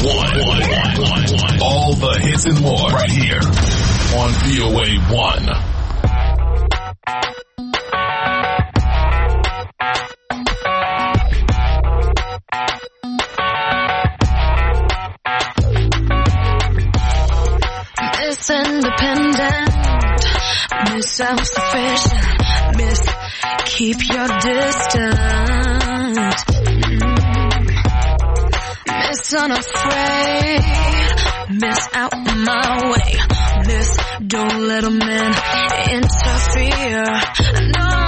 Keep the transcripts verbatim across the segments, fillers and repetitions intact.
one. All the hits and more right here on V O A one. Miss Independent, Miss Self-Sufficient, Miss Keep Your Distance, Miss Unafraid, Miss Out My Way, Miss Don't Let a Man Interfere, no,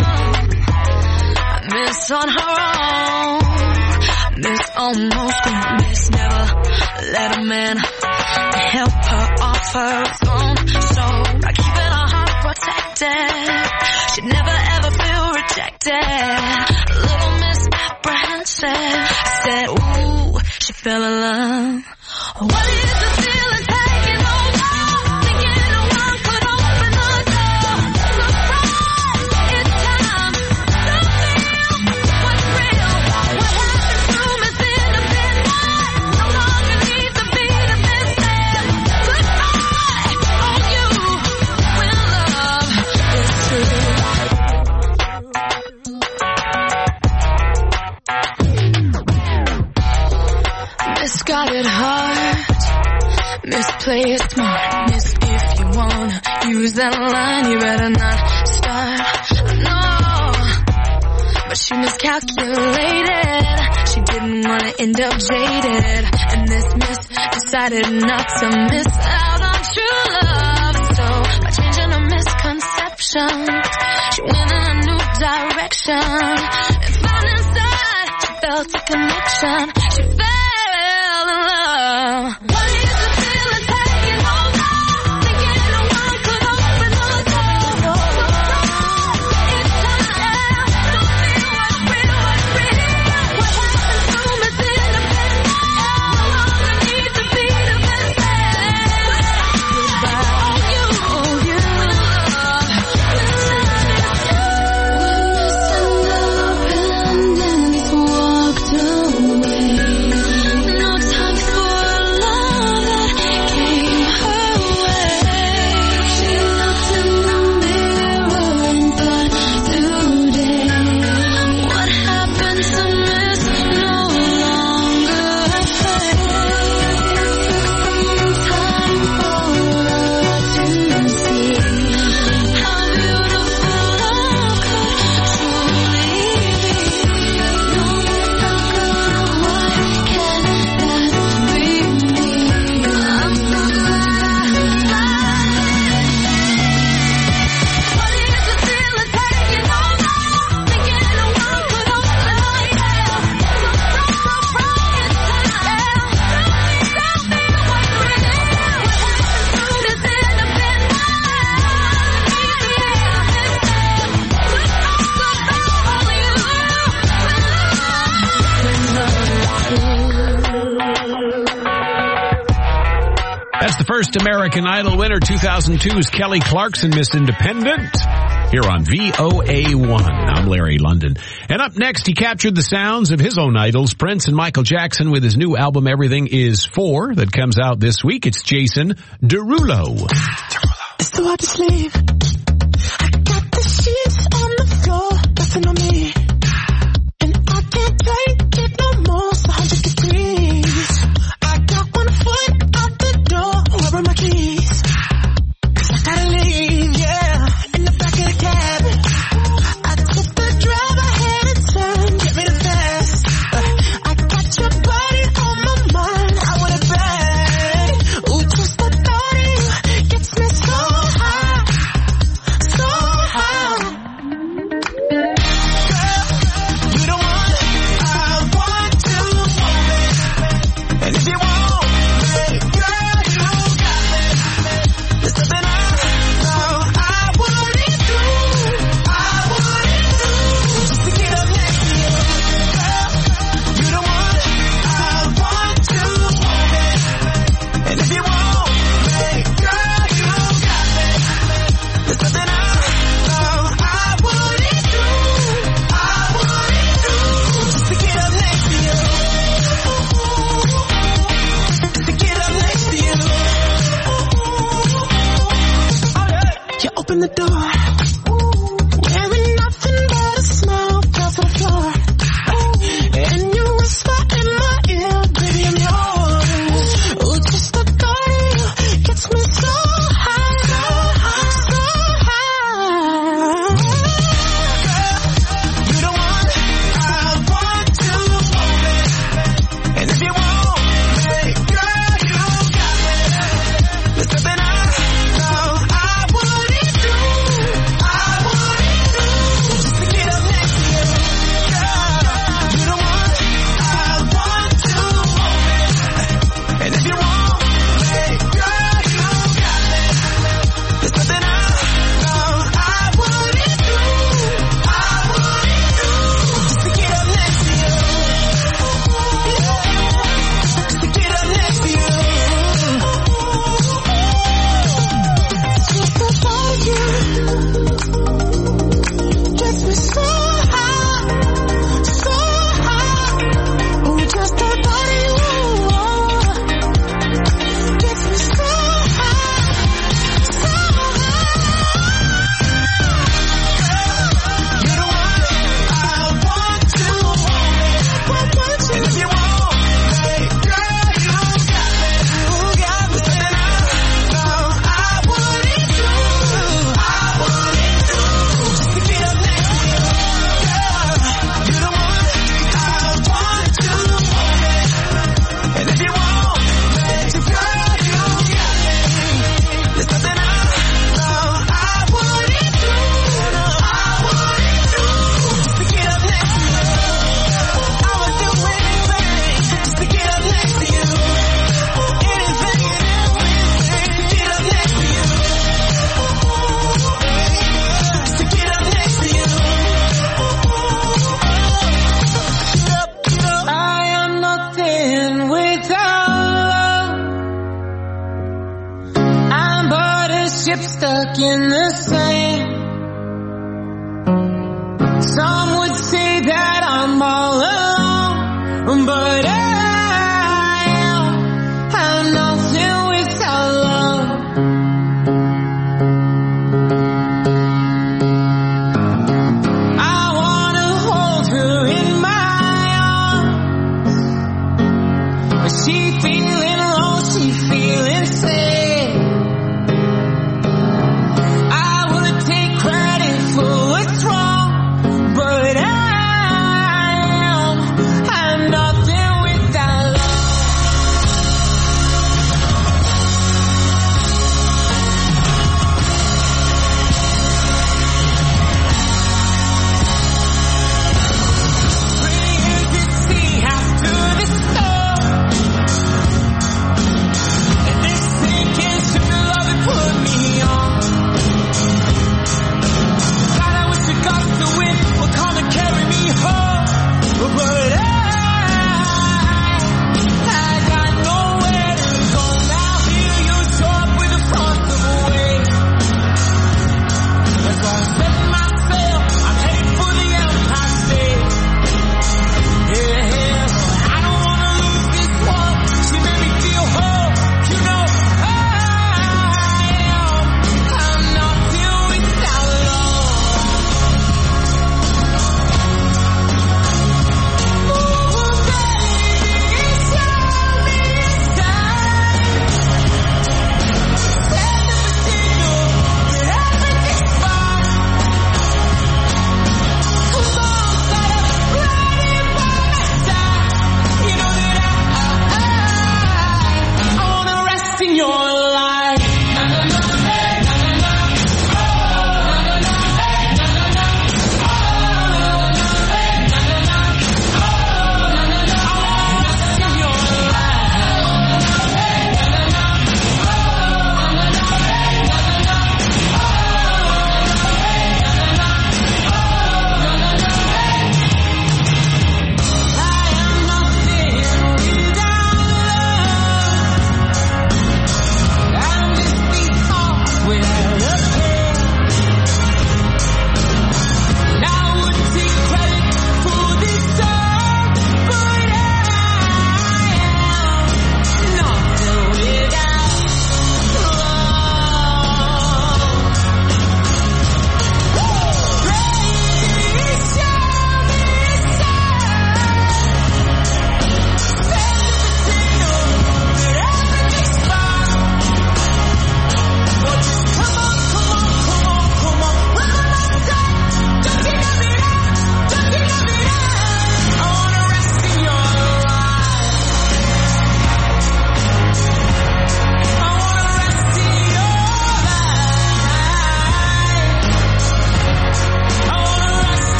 Miss On Her Own, Miss Almost, Miss Never Let a Man help her off her throne. So by keeping her heart protected, she'd never ever feel rejected. Little Miss Apprehensive said, ooh, she fell in love. What is the feeling taking over? Thinking no one could open the door. Surprise, it's time to feel what's real. What happens to Miss Independent no longer needs to be the best. Goodbye, oh you, when love is true. Miss got it hard, Miss play it smart, Miss if you wanna use that line you better not start, no, but she miscalculated, she didn't wanna end up jaded, and this miss decided not to miss out on true love, so by changing her misconceptions, she went in a new direction, and found inside, she felt a connection, she felt what is the feeling taking over? Thinking no one could open the door. It's time to feel what's real, what's real. What happens to Miss Independent no longer needs to be the best. Goodbye, oh you, oh you, Miss Independent walked away. No time for love that came her way. She looked in the mirror and thought, today, what happened to Miss no longer afraid. Time for her to see how beautiful love could truly be. No matter what can that bring me. I'm so glad I what is the feeling taking over? Thinking no one could open the door. Surprise, it's time to feel what's real. What happens to Miss Independent? That's the first American Idol winner, two thousand two's Kelly Clarkson, Miss Independent, here on V O A one. I'm Larry London. And up next, he captured the sounds of his own idols, Prince and Michael Jackson, with his new album, Everything Is For, that comes out this week. It's Jason Derulo. It's too hard to sleep. I got the sheets on the floor, nothing on me. And I can't take it no more, it's a hundred degrees. I got one foot out the door, where are my keys? 'Cause I gotta leave, yeah, in the back of the cab. I took the drive ahead and turn, get me the fast. I got your body on my mind, I want it back. Ooh, just the thought of you gets me so high. stuck in the same. Some would say that I'm all alone, but I am. I'm nothing without love. I wanna hold her in my arms, but she feeling low, she feeling sad. I would take credit for what's wrong, but I am, I'm nothing without love. Three years at sea after the storm, and this sinking to love and put me on. God, I wish the gods to win would come and carry me home, but I, I got nowhere to go. Now here you show up with the front of a wave. That's why I'm setting my sail. I'm heading for the Empire State. Yeah, yeah. I don't wanna lose this one. She made me feel whole. You know I am. I'm nothing without love. Ooh, baby, show me a sign. Send a signal that everything's fine. Come on, start up riding by my side. You know that I, I, I wanna rest in your light.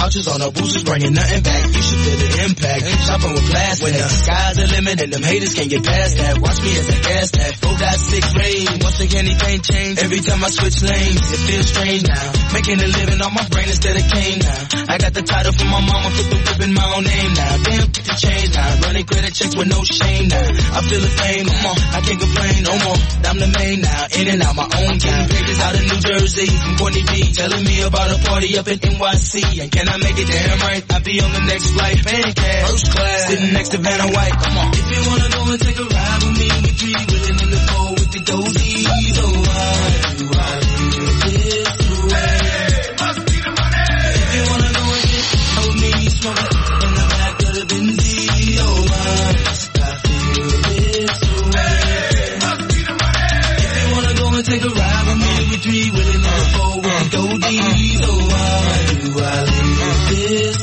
vouchers on our boosters, bringing nothing back. You should feel the impact. Shopping with plastic. When the sky's the limit and them haters can't get past that. Watch me as I gas that. four point six rain. Once again, anything change. Every time I switch lanes, it feels strange now. Making a living on my brain instead of cane now. I got the title from my mama, put the whip in my own name now. Damn, get the change now. Running credit checks with no shame now. I feel the fame, come on, I can't complain no more. I'm the main now, in and out my own time. Papers out of New Jersey, from Courtney B, telling me about a party up in N Y C. And can I make it damn right? I'll be on the next flight, paying cash, first class, sitting next to Vanna White. Come on, if you wanna go and take a ride with me, we three willing in the four with the goldies. Oh, why do I live this way? Must be the money. If you wanna go and get out with me, smoke it in the back of the Benzie. Oh, why must I feel this way? Must be the money. If you wanna go and take a ride with me, we three willing in the four with the goldies. Oh, why do I live this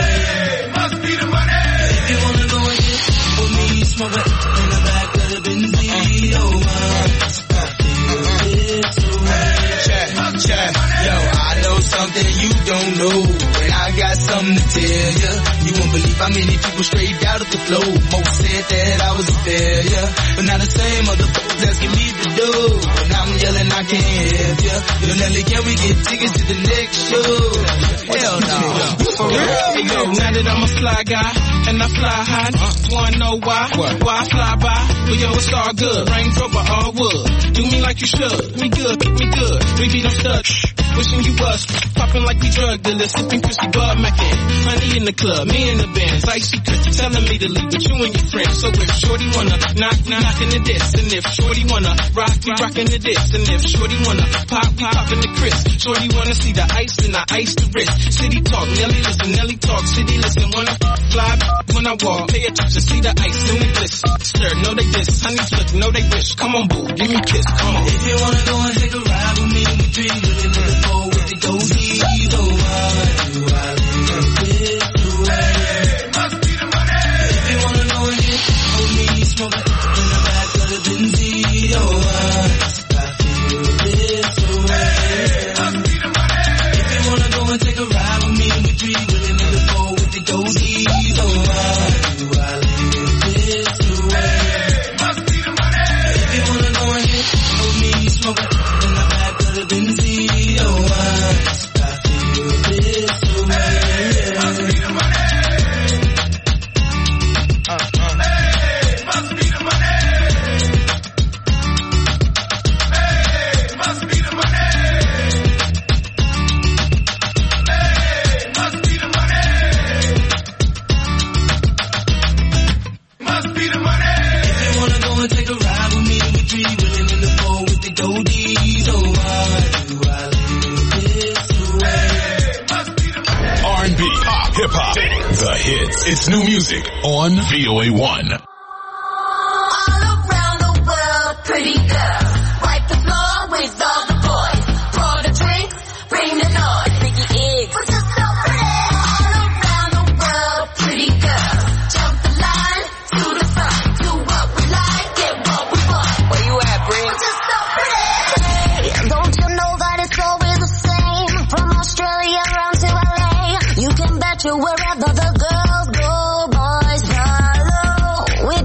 way? Must be the money. If you wanna go and get with me, smoke it in the back of the Benzie. Oh, why must I feel this way? Check, check. Yo, I know something you don't know, and I got something to tell ya. You won't believe how many people straight out of the flow. Most said that I was a failure, but now the same motherfuckers asking me to do. And I'm yelling I can't help ya. Yo, Nelly, can we get tickets to the next show? Hell no. For real? Hey, yo, now that I'm a fly guy, and I fly high, wanna know why? Why I fly by? Well, yo, it's all good. Range Rover, all wood. Do me like you should. We good, we good. We beat them studs. Wishing you was popping like we drug dealers, sipping crispy Bud Mackin. Honey in the club, me in the bands, icy Chris telling me to leave with you and your friends. So if Shorty wanna knock, we knockin' the diss, and if Shorty wanna rock, we rockin' the diss, and if Shorty wanna pop, we poppin' the Chris. Shorty wanna see the ice, and I ice the wrist. City talk, Nelly listen, Nelly talk, city listen. When I fly, when I walk, pay attention, see the ice in the bliss. Stir, know they diss, honey flick, know they wish. Come on, boo, give me a kiss, come on. If you wanna go and take a ride with me, we three willing in the four with the goldies. Oh, why do I live this way? Must be the money. If you wanna go and get with me, smoke it in the back of the Benzie. Oh, why must I feel this way? Must be the money. If you wanna go and take a ride with me, we three willing in the four with the goldies. Oh, why do I live this way? Must be the money. If you wanna go and get with me, smoke it in the back of the Benzie. Oh, why must I feel this way? Must be the money. Uh, uh. Hey, must be the money. Hey, must be the money. Hey, must be the money. Must be the money. If you wanna go and take a ride with me, we three willing in the four with the goldies. Oh, why do I live this way? Must be the money. R and B, pop, hip hop, the hits. It's new music on V O A one. All around the world, pretty girls. Wipe the floor with all the boys. Pour the drinks, bring the noise. Sticky eggs, we're just so pretty. All around the world, pretty girls. Jump the line to the front. Do what we like, get what we want. Where you at, Bree? We're just so pretty. Hey, don't you know that it's always the same? From Australia around to L A. You can bet you wherever the girls go, boys follow. We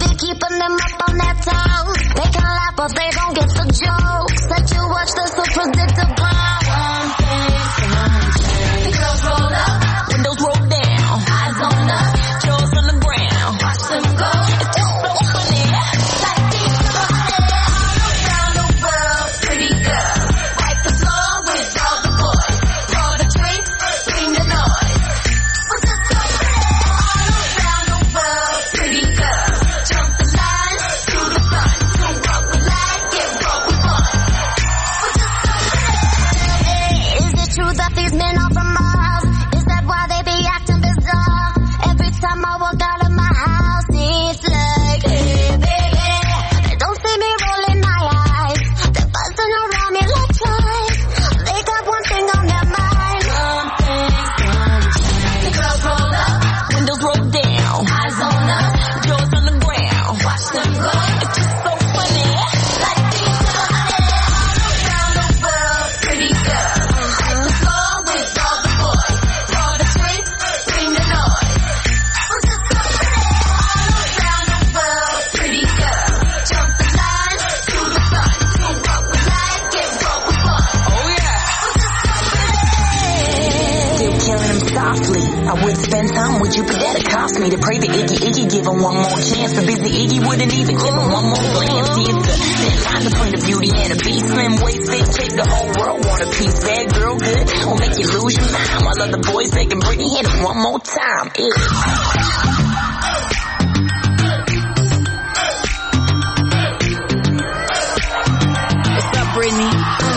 Cupid that'll cost me to pray to Iggy. Iggy give him one more chance, but busy Iggy wouldn't even give him one more glance. See, it's the thin line between the beauty and the beast. Slim waist, big chick, the whole world want a piece. Bad girl good, will make you lose your mind. While other boys begging Britney, hit him one more time. Ew. What's up, Britney?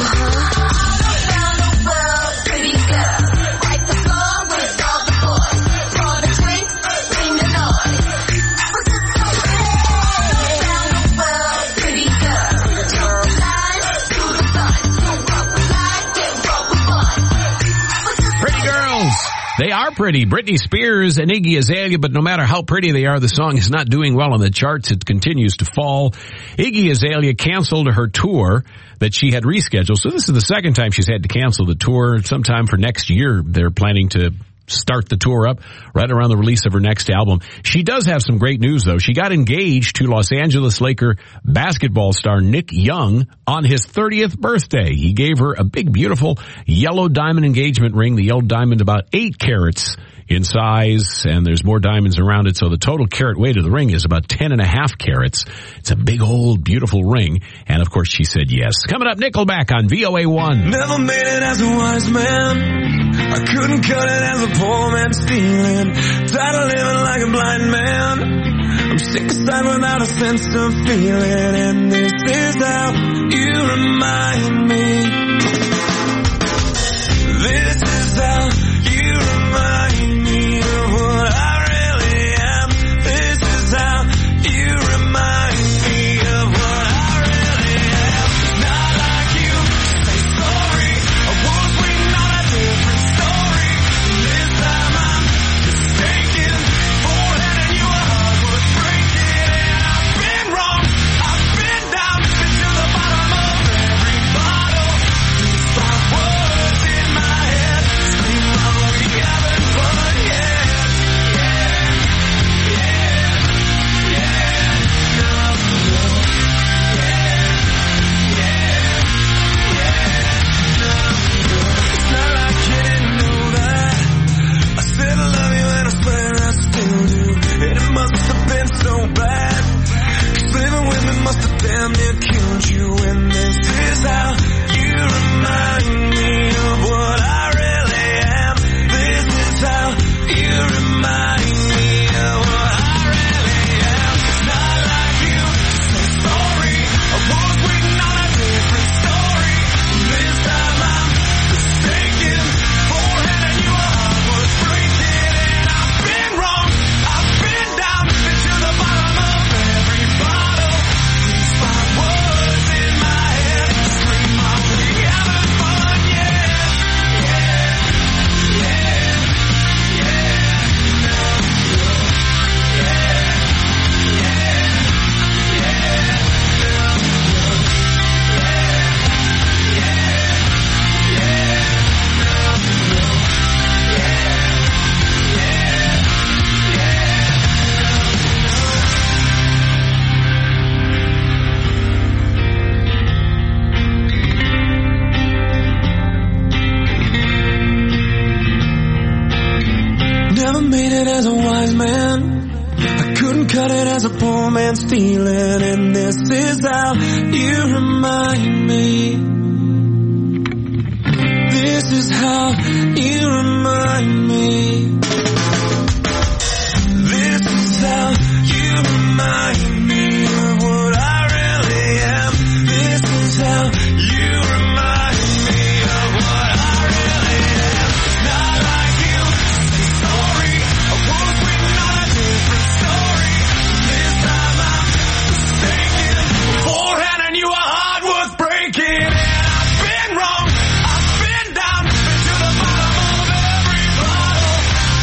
They are pretty. Britney Spears and Iggy Azalea, but no matter how pretty they are, the song is not doing well on the charts. It continues to fall. Iggy Azalea canceled her tour that she had rescheduled. So this is the second time she's had to cancel the tour. Sometime for next year, they're planning to start the tour up right around the release of her next album. She does have some great news, though. She got engaged to Los Angeles Laker basketball star Nick Young on his thirtieth birthday. He gave her a big, beautiful yellow diamond engagement ring. The yellow diamond about eight carats in size, and there's more diamonds around it, so the total carat weight of the ring is about ten and a half carats. It's a big, old, beautiful ring, and of course she said yes. Coming up, Nickelback on V O A one. Never made it as a wise man. I couldn't cut it as a poor man stealing. Tired of living like a blind man. I'm sick aside without a sense of feeling, and this is how you remind me. This is how you remind me of what I really am. This is how you remind me of what I really am. Not like you, say sorry. I was waiting on a different story. This time I'm mistaken. Forehanding you a heart was breaking. And I've been wrong, I've been down, been to the bottom of every bottle. These five words in my head scream out, we haven't fun yet. Yeah, yeah, yeah, no, no, yeah, yeah, yeah, no, no. It's not like you didn't know that. I said I love you and I swear I still do. And it must have been so bad, 'cause living with me must have damn near killed you. And this is how you remind me of what I really am. This is how you remind me of what I really am. It's not like you, say sorry. I was waiting on a different story. This time I'm mistaken. Forehanding you a heart was breaking. And I've been wrong, I've been down, been to the bottom of every bottle. These five words in my head scream out, we haven't fun yet. Yeah, yeah, yeah, no, no, yeah, yeah, yeah, no, no, yeah, yeah, yeah, no, no, Never made it as a wise man. I couldn't cut it as a poor man stealing. And this is how you remind me. This is how you remind me. This is how you remind me of what I really am. This is how you remind me of what I really am. It's not like you, say sorry. I was waiting on a different story. This time I'm mistaken. Forehanding you a heart was breaking. And I've been wrong, I've been down, been to the bottom of every bottle.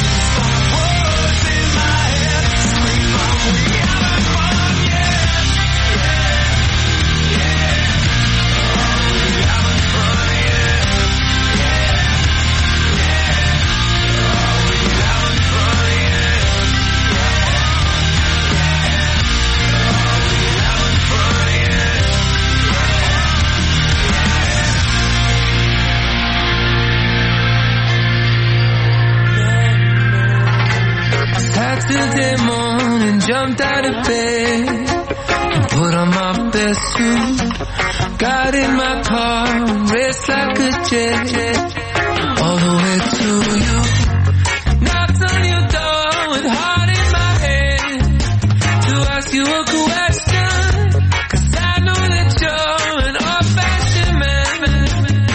jumped out of bed and put on my best suit. Got in my car, raced like a jet, all the way to you. Knocked on your door with heart in my head to ask you a question, 'cause I know that you're an old-fashioned man.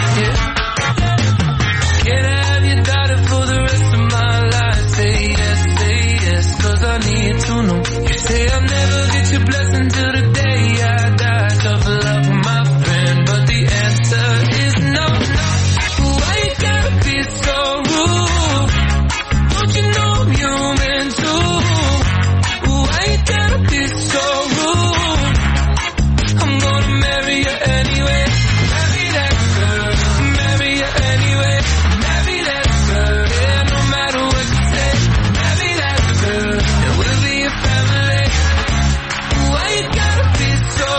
Yeah. Can I have your daughter for the rest of my life? Say yes, say yes, 'cause I need to know. You say I'll never get your blessing till the day I die. Tough love for my friend, but the answer is no, no. Why you gotta be so rude? Don't you know I'm human too? Why you gotta be so rude? I'm gonna marry you anyway. Marry that girl. Marry you anyway. Marry that girl. Yeah, no matter what you say. Marry that girl. And we'll be a family. Why you gotta be so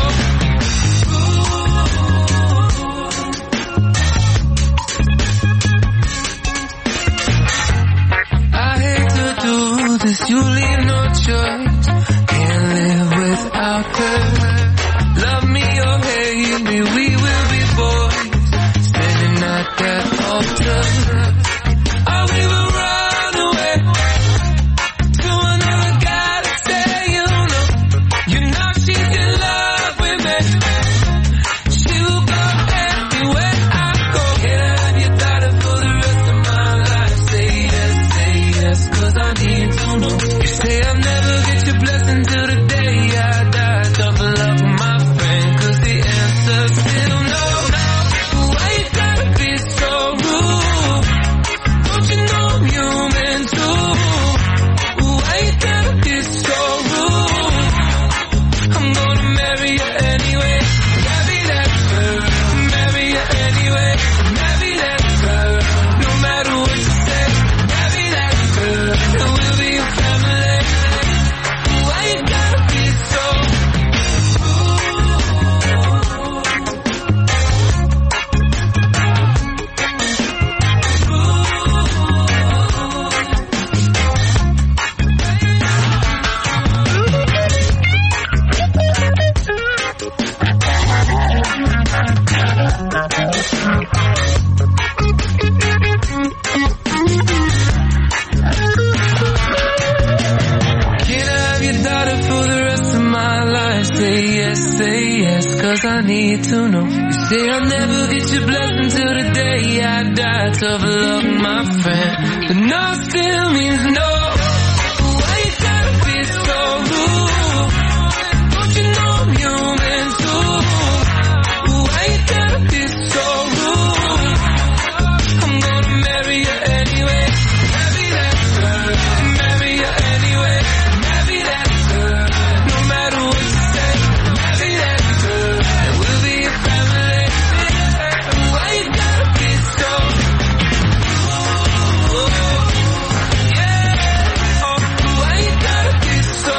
I hate to do this, you leave no choice. Can't live without her. Love me or hate me, we will be boys. Standing at that altar. Or we will run away to another guy to say you know. You know she's in love with me. She will go everywhere I go. Can I have your daughter for the rest of my life? Say yes, say yes, 'cause I need to know. You say I'll never get your blessing till the day I die. Tough love for my friend, 'cause the answer's still no. Why you gotta be so rude? Don't you know I'm human too? Why you gotta be so rude? I'm gonna marry you anyway. Marry that girl. Marry you anyway. Marry that girl. No matter what you say. Marry that girl. And we'll be a family. Why you gotta be so Can I have your daughter for the rest of my life? Say yes, say yes, 'cause I need to know. You say I'll never get your blessing till the day I die. Tough love, my friend. The no still means no. Why you gotta be so rude? Don't you know I'm human too? Why you gotta be so rude? I'm gonna marry you anyway. Marry that girl. Marry you anyway. Marry that girl. No matter what you say. Marry that girl. And we'll be a family. Why you gotta be so yeah. Oh, why you gotta be so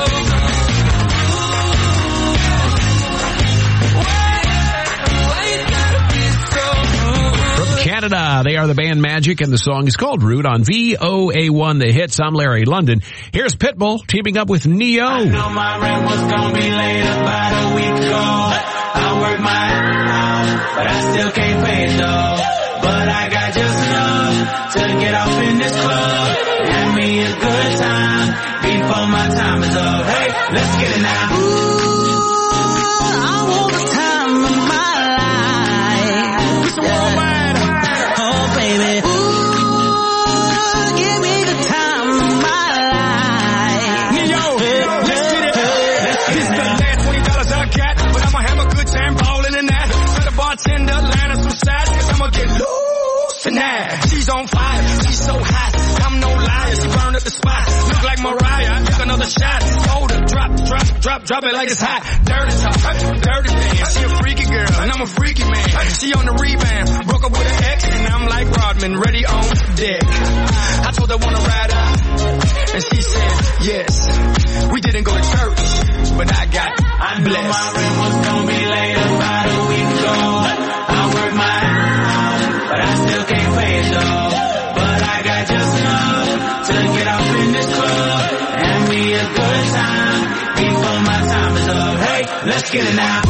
Why, why you gotta be so From Canada, they are the band Magic, and the song is called Rude on V O A one, The Hits. I'm Larry London. Here's Pitbull teaming up with Neo. I know my rent was gonna be late about a week ago. I worked my ass off, but I still can't pay it though. But I got just enough to get off in this club. Have me a good time before my time is up. Hey, let's get it now. I want the time of my life. It's worldwide. Oh, baby. Ooh, give me the time of my life. Yo, let's get it. This is the last twenty dollars I got, but I'ma have a good time balling in that. Tell the bartender, line us some shots, 'cause I'ma get loose tonight. She's on fire, she's so hot. I'm no liar, she burned up the spot. Look like Mariah, I took another shot. Hold her, drop, drop, drop, drop it like it's hot. Dirty talk, dirty dance. She a freaky girl, and I'm a freaky man. She on the rebound, broke up with an ex, and I'm like Rodman, ready on deck. I told her wanna ride out, and she said yes. We didn't go to church, but I got I know blessed. my rent was gonna be late about a week ago. I worked my ass off, but I still can't pay it though. But I got just enough to get off in this club. Have me a good time get it now.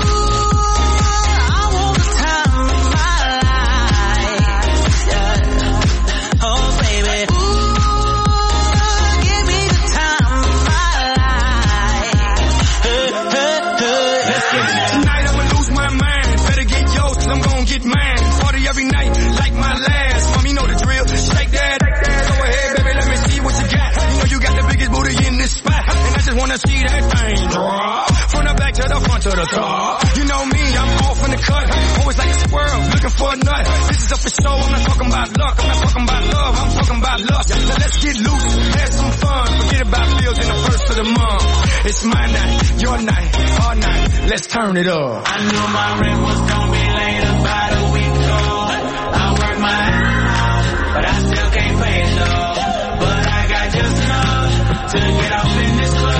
Wanna see that thing drop from the back to the front to the top. You know me, I'm off in the cut. Always like a squirrel, looking for a nut. This is up for show. I'm not talking about luck. I'm not talking about love. I'm talking about lust. Now let's get loose, have some fun. Forget about bills in the first of the month. It's my night, your night, our night. Let's turn it up. I knew my rent was gonna be late about a week ago. I work my ass off, but I still can't pay it though. But I got just enough to get off in this club.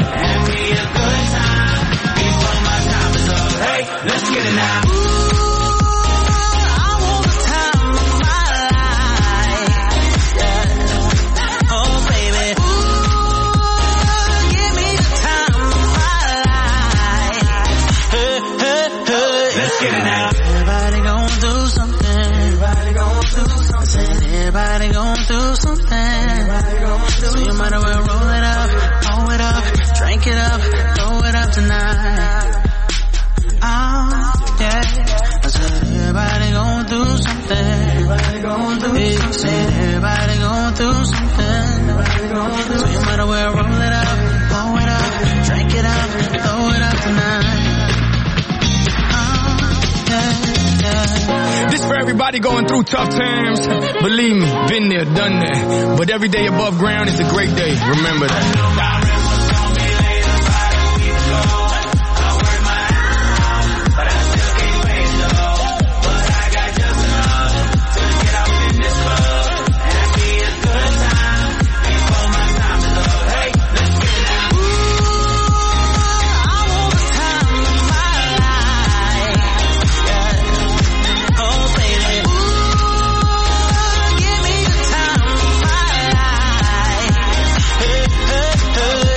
Let's get it now. Ooh, I want the time of my life. Yeah. Oh, baby. Ooh, give me the time of my life. Hey, hey, hey. Let's get it now. Everybody gon' do something. Everybody gon' do something. Everybody gon' do something. Everybody gon' do so you might as well roll it up, blow it up, drink it up, throw it up tonight. Oh, yeah. I said everybody gon' do something. Everybody gon' do hey, something. Said everybody gon' do something. Everybody gon' do so you might as well roll it up, blow it up, drink it up, throw it up tonight. Oh, yeah, yeah. This for everybody going through tough times. Believe me, been there, done that. But every day above ground is a great day. Remember that. Hey,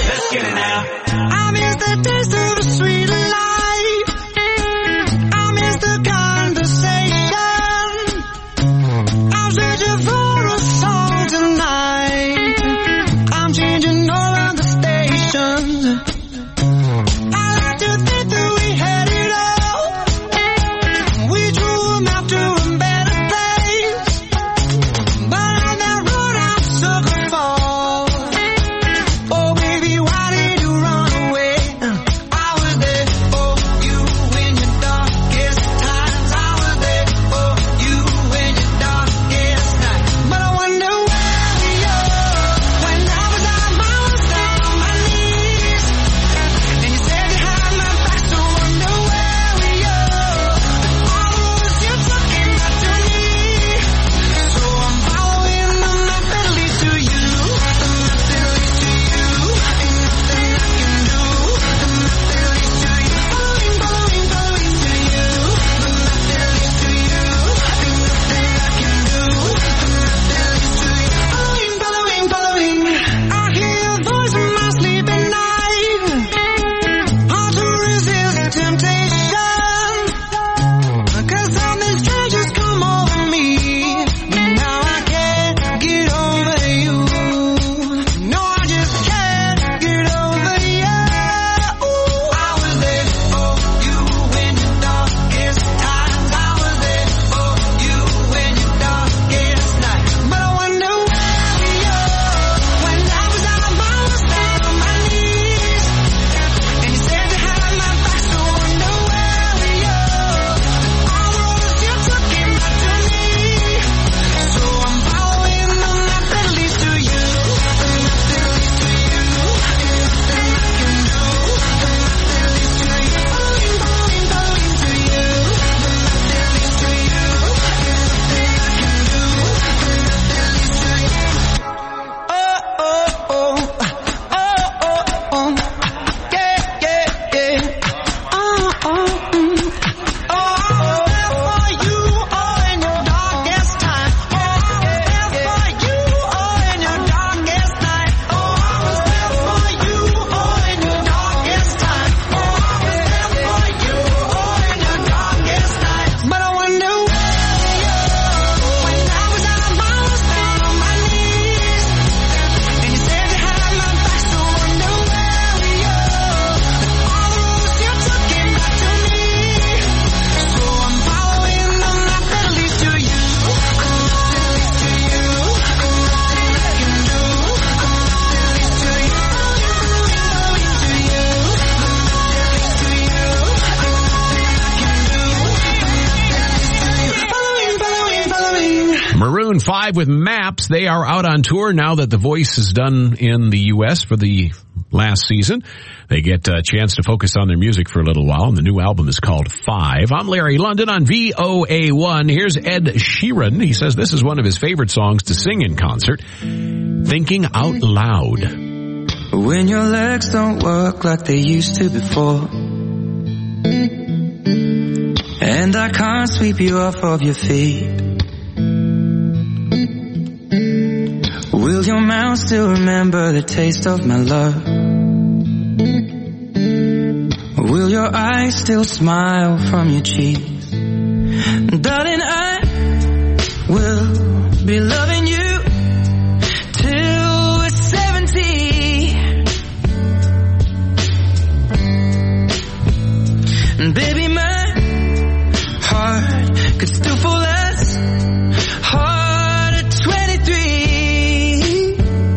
Maroon five with Maps. They are out on tour now that The Voice is done in the U S for the last season. They get a chance to focus on their music for a little while, and the new album is called Five. I'm Larry London on V O A one. Here's Ed Sheeran. He says this is one of his favorite songs to sing in concert, Thinking Out Loud. When your legs don't work like they used to before, and I can't sweep you off of your feet, will your mouth still remember the taste of my love? Will your eyes still smile from your cheeks? Darling, I will be loving you till we're seventy. And baby, my heart could still fall as hard at twenty-three.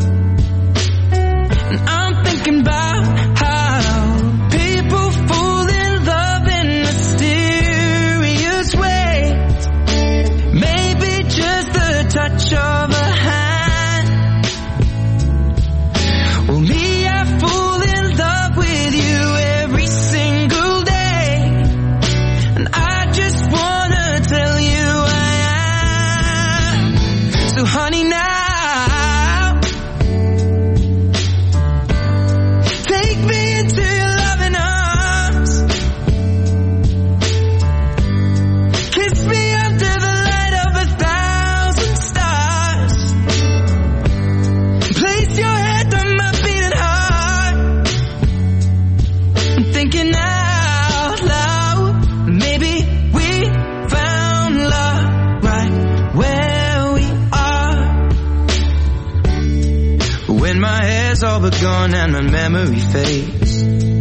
And I'm thinking about how people fall in love in mysterious ways. Maybe just the touch of a hand. Well, me, I fall in love with you every single day, and I just wanna tell you I am. So honey, now take me into your loving arms, kiss me under the light of a thousand stars, place your head on my beating heart. I'm thinking out loud, maybe we found love right where we are. When my hair's all but gone and my memory fades,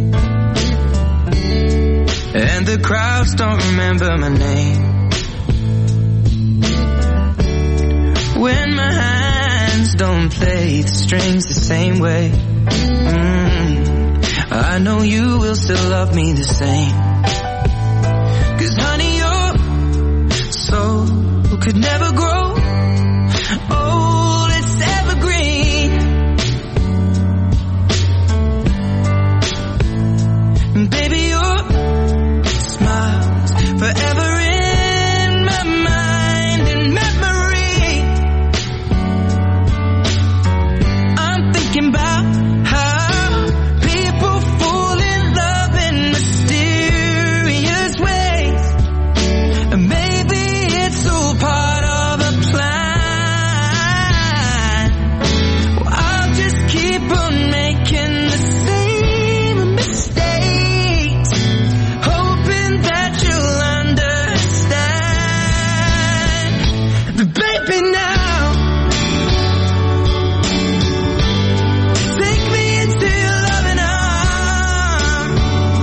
and the crowds don't remember my name, when my hands don't play the strings the same way, mm, I know you will still love me the same. 'Cause honey, your soul could never grow old, it's evergreen. And baby, your smile's forever in my mind and memory. I'm thinking about how people fall in love in mysterious ways, and maybe it's all part of a plan. Well, I'll just keep on making the same mistakes, hoping that you'll understand. But baby, now take me into your loving arms,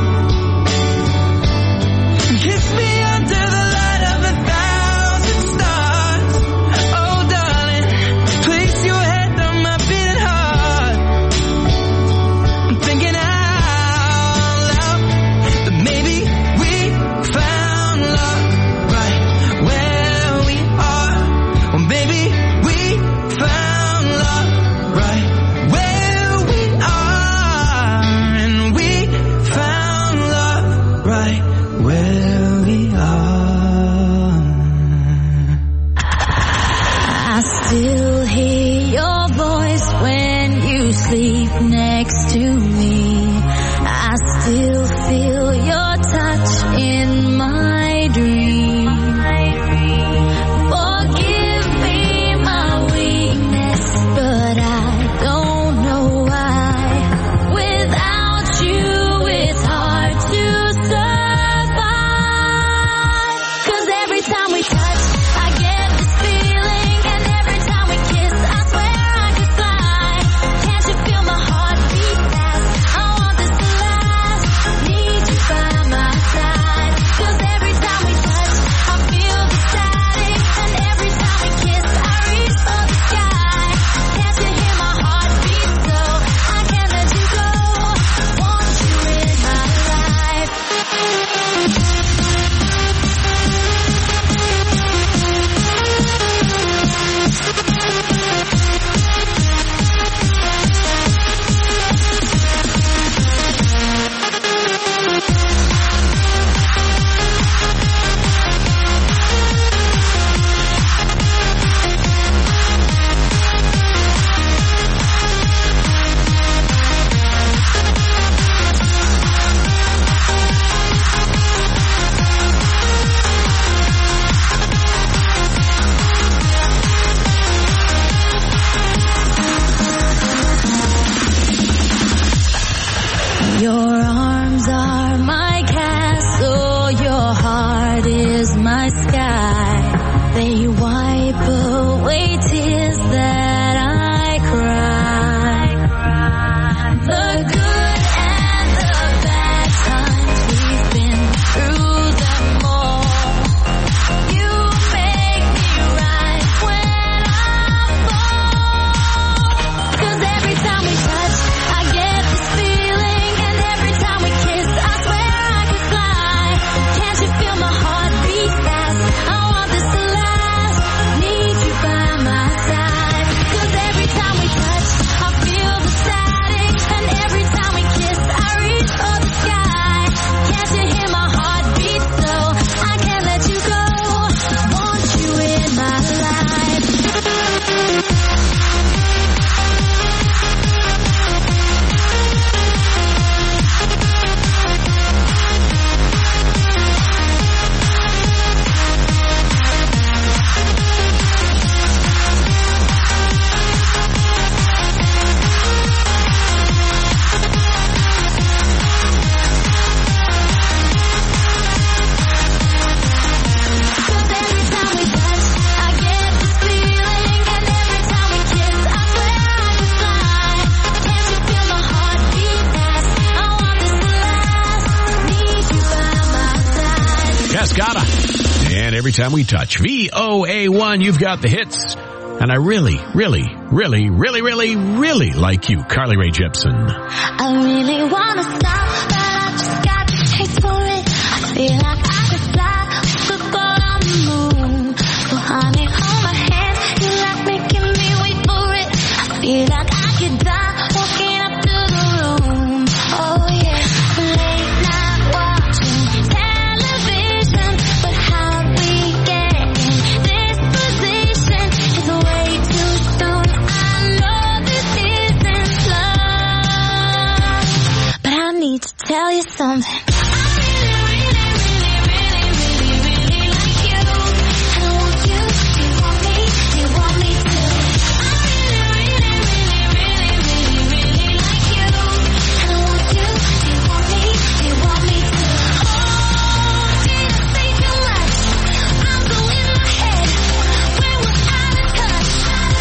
kiss me under the light of a thousand stars. Oh darling, place your head on my beating heart. I'm thinking out loud that maybe we found love right where we are. Well, maybe we found love right where we are, and we found love right where we are. I still hear your voice when you sleep next to me. I still feel your touch in my dream. Forgive me my weakness, but I don't know why. Without you, it's hard to survive. my sky. They wipe away tears that I cry. The good and the bad times, we've been through them all. You make me rise when I fall. 'Cause every time we touch, I get this feeling, and every time we kiss, I swear I could fly. Can't you feel my heart beat fast? I want this to last. Need you by my side. 'Cause every time we touch, I feel the static, and every time we kiss, I reach for the sky. Can't you hear my heart beat slow? I can't let you go. Want you in my life. Cause every time we touch, I get this feeling, and every time we kiss, I swear I could fly. Can't you feel my heart beat fast? I want this to last. Need you by my side. Cascada. And every time we touch. V O A one, you've got the hits. And I really, really, really, really, really, really like you, Carly Rae Jepsen. I really wanna stop, but I just got the taste for it. I feel like I could fly, could go on the moon. So honey, hold my hand, you like making me wait for it. I feel like I could die, walking up to the room. Oh yeah, late night watching television, but how we get in this position is way too soon. I know this isn't love, but I need to tell you something. I really, really, really, really, really, really like you. And I want you, you want me, you want me too. I really, really, really, really, really, really like you. And I want you, you want me, you want me too. Oh, did I say too much? I'm so in my head, when we're out of touch.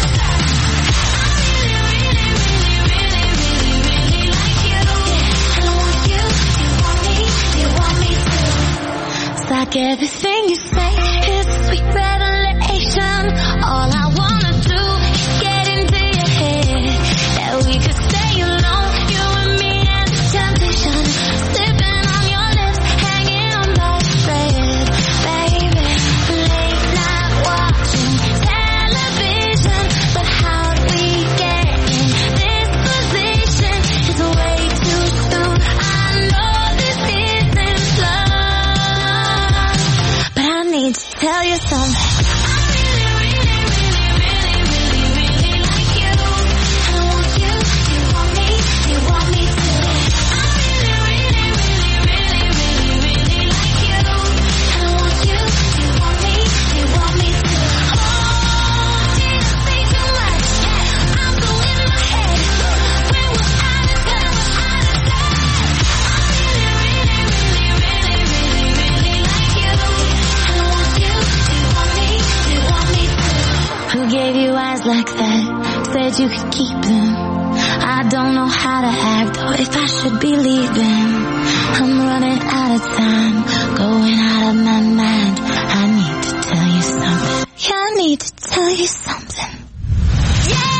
I really, really, really, really, really, really like you. And I want you, you want me, you want me too. It's like everything you say is a sweet revelation. All I wanna do is get into your head. That we could stay alone, you and me and the temptation. Slipping on your lips, hanging on by a thread. Baby, late night watching television, but how we get in this position is way too soon. I know this isn't love, but I need to tell you something. I really, really, really, really, really, really like you. And I want you, you want me, you want me too. I really, really, really, really, really, really like you. And I want you, you want me, you want me too. Oh, did I say too much? I'm so in my head, when we're out of touch. I really, really, really, really, really, really like you. And I want you, you want me, you want me too. Who gave you eyes like that? Said you could keep them. I don't know how to act or if I should be leaving. I'm running out of time, going out of my mind. I need to tell you something. Yeah, I need to tell you something. Yeah!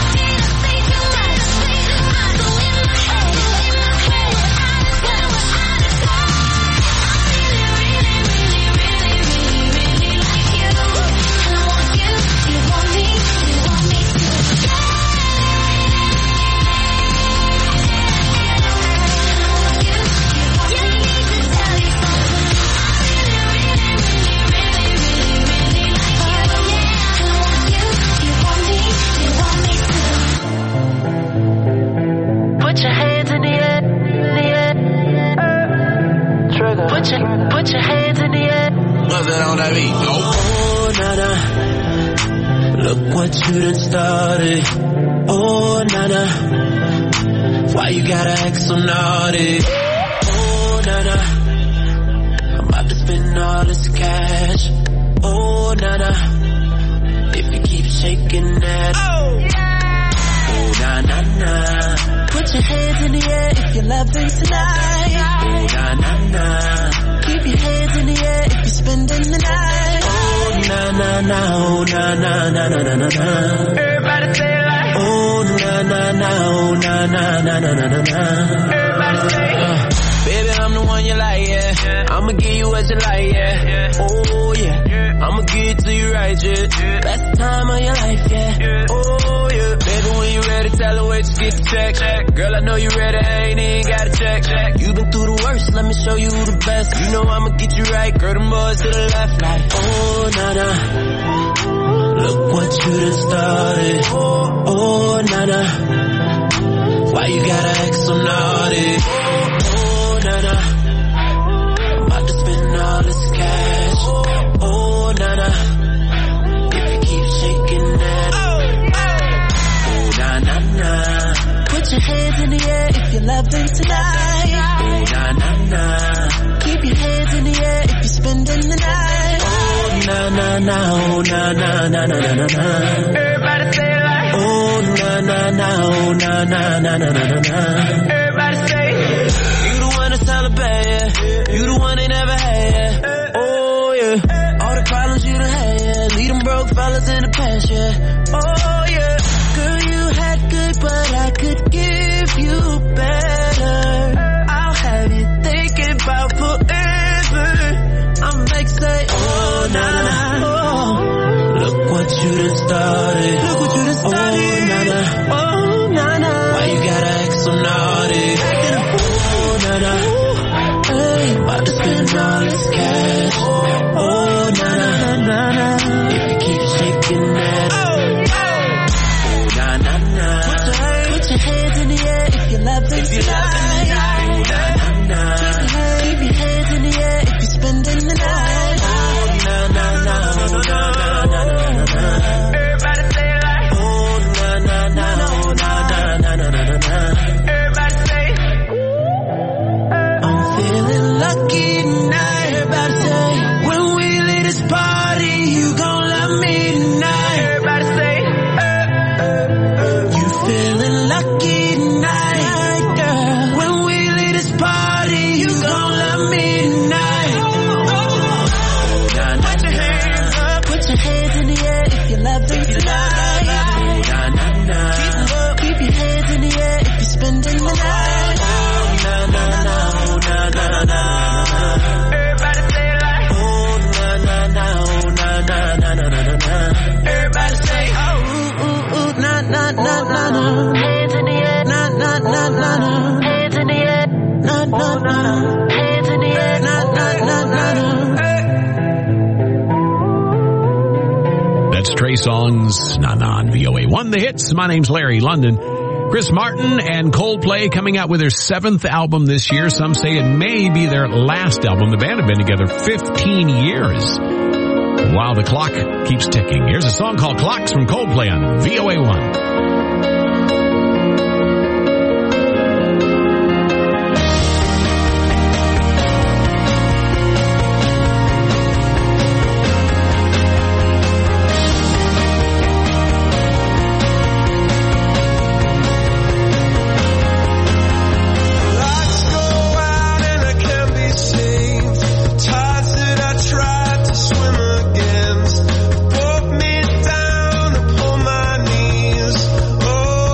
I Put your, put your hands in the air. What's that on that beat? Oh, nana, look what you done started. Oh, nana, why you gotta act so naughty? Oh, nana, I'm about to spend all this cash. Oh, nana, if you keep shaking that. Oh, oh na na na. Put your hands in the air if you're loving tonight. Oh, na na na. Keep your hands in the air if you're spending the night. Oh, na na na, oh, na na na na na na na. Everybody say it like. Oh, na na na, oh, na na na na na na na. Everybody say it. Uh, baby, I'm the one you like, yeah. yeah. I'ma give you what you like, yeah. yeah. Oh, yeah. yeah. I'ma give it to you right, yeah. yeah. Best time of your life, yeah. yeah. Oh, yeah. Baby, when you ready, tell her where to get the check. check. Girl, I know you ready, I ain't even gotta check. check. You been through the worst, let me show you who the best. You know I'ma get you right, girl, them boys to the left, like. Oh, nana, look what you done started. Oh, nana, why you gotta act so naughty? Oh, nana, I'm about to spend all this cash. Oh, nana, if you keep shaking that. Oh, na na na. Put your hands in the air if you're loving tonight. Oh, na na na. Keep your hands in the air if you're spending the night. Oh, na na na, oh, na na na na na na na. Everybody say it like. Oh, na na na, oh, na na na na na na na. Everybody say it. You the one that's celebrate, yeah. You the one they never had, yeah. Oh, yeah. All the problems you done had, yeah. Leave them broke fellas in the past, yeah. Oh, yeah. Girl, you had good, but I could give you better. I'll have you thinking about forever. I'm like, say, oh, na na, oh. Look what you done started. Look what you done started. Oh, nana. Oh, nana. Why you gotta act so naughty? Acting a fool. Oh, nana. Hey, about to spend all this cash. Oh, nana. nana. If you keep shaking that. Oh, oh, na na na. Put your, put your hands in the air if you're loving If you're loving tonight. tonight. Oh, na na na. Keep your hands in the air if you're spending the night. Oh, na na na. Oh, na na na na na na. Everybody say it like. Oh, na na na. Oh, na na na na na na na. Everybody say. I'm feeling lucky tonight. Everybody say. When we leave this party, you gon' love me tonight. Everybody say. You feeling lucky tonight, girl. When we leave this party, you gon' love me tonight. Oh, na, na, Put your hands up. Put your hands in the air if you're loving tonight. na, na, na. Keep your hands in the air if you're spending the night. Na, na, na, oh, na, na, na. Everybody say it like. Oh, na, na, na, oh, na, na, na, na, na, na. Everybody say, oh, ooh, ooh, ooh, na, na, na, na, na. Hands in the air, na, na, na, na, na. Hands in the air, na, na, na. Hands in the air, na, na, na, na, na. That's Trey Songz, Na Na on V O A one. The hits. My name's Larry London. Chris Martin and Coldplay coming out with their seventh album this year. Some say it may be their last album. The band have been together fifteen years. While the clock keeps ticking. Here's a song called Clocks from Coldplay on V O A one. Swim against, pulled me down to pull my knees. Oh,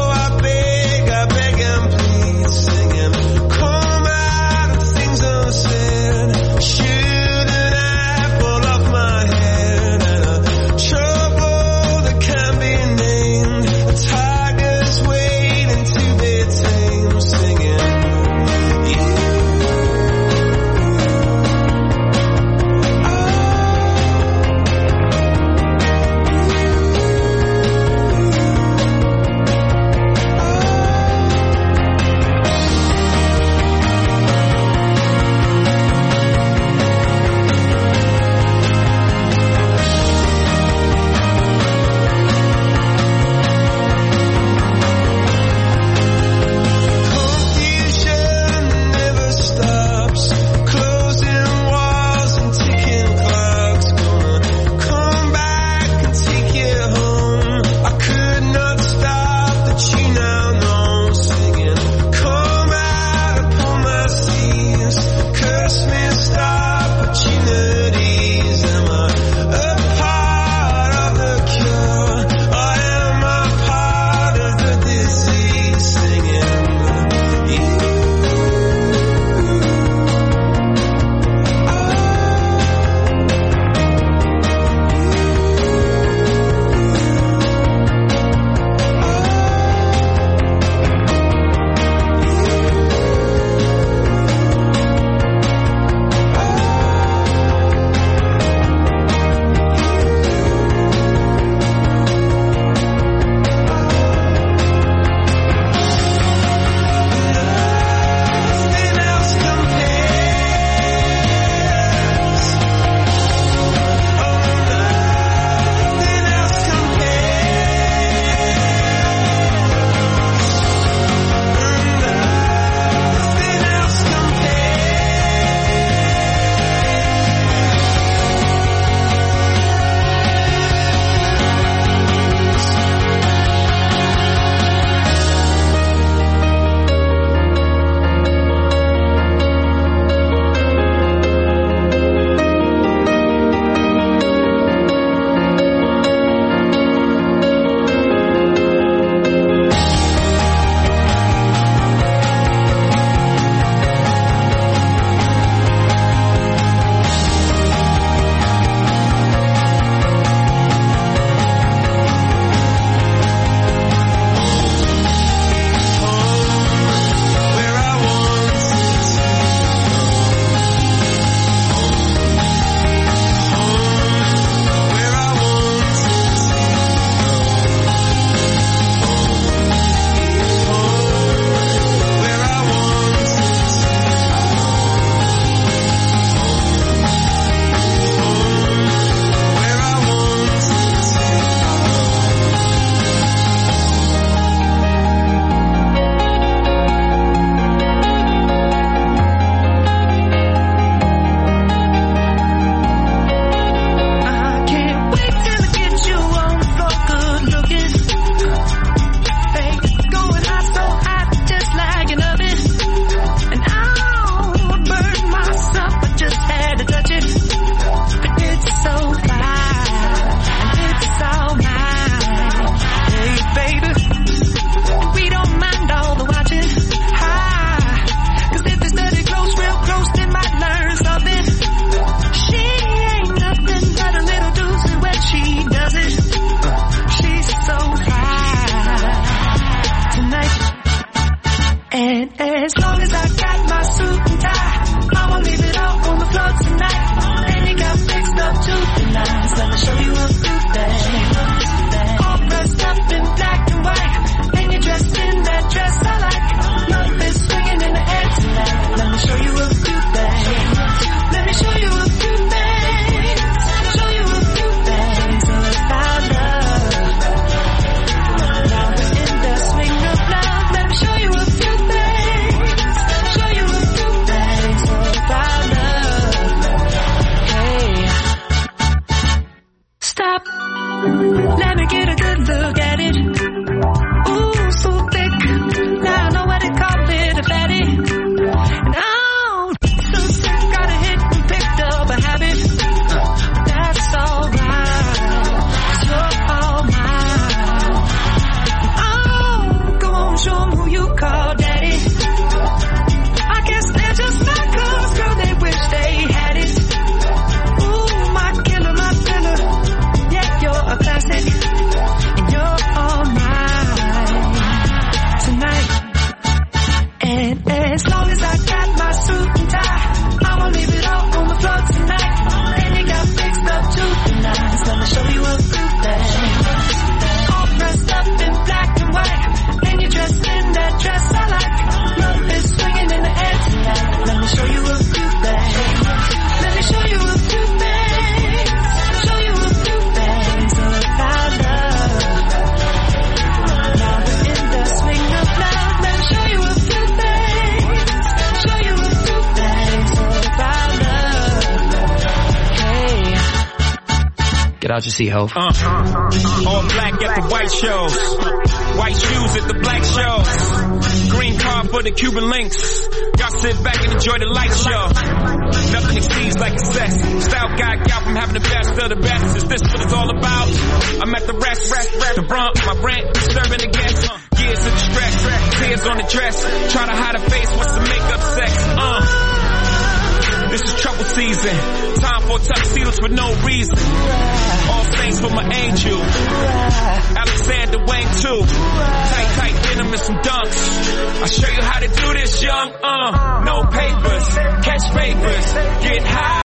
Get out your seat, ho. Uh, all black at the white shows. White shoes at the black shows. Green car for the Cuban links. Y'all sit back and enjoy the light show. Nothing exceeds like excess. Style guy gal from having the best of the best. Is this what it's all about? I'm at the rest. The brunt, my rent, serving the guests. Years of distress, tears on the dress. Try to hide a face, what's the makeup sex? Uh. This is trouble season. Time for tuxedos for no reason. All saints for my angel. Alexander Wang too. Tight, tight denim and some dunks. I'll show you how to do this, young. Uh, no papers, catch papers, get high.